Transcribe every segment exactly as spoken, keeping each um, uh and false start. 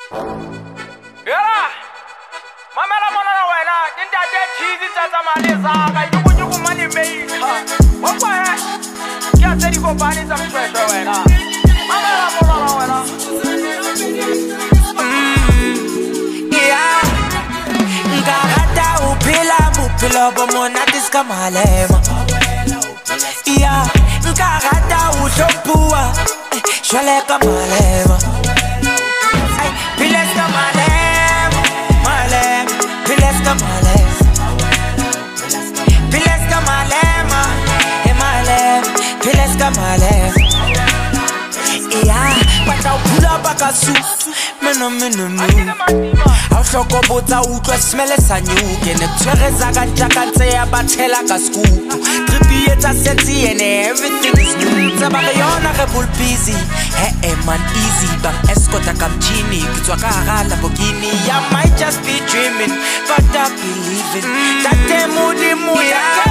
Yeah, mamela mona na wena ke ntate cheese tsa tsa mali zaka yukunyuku money maker. Wapwa he ke a tse di kopane tsa mfresh wena. Mamela mona na wena. Yeah, ngagata uphila buphilo bomona disikamalema. Yeah, ngagata uhlophuwa shwale kamalema. Ay, piles kamalema, malema, piles kamalema. Piles kamalema, e malema, piles kamalema. Yeah, but I'll pull up a suit. Meno meno meno. I'll shock up with a wood to smell a sanyuk. And the Teresa can say about Telaka scoop. Trippy at a sexy and everything is new. Sabariona rebel busy. Hey, man, easy. Bang escort a camchini. Kitwaka Lamborghini. I might just be dreaming, but I believe it. That they moody moody.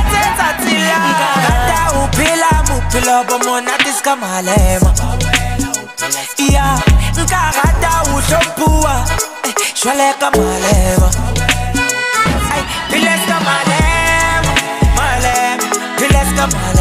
Gata upila mupila bomona disikamalema. Yeah, ngagata uhlophuwa shwale kamalema. Ay, piles kamalema, malema, piles kamalema.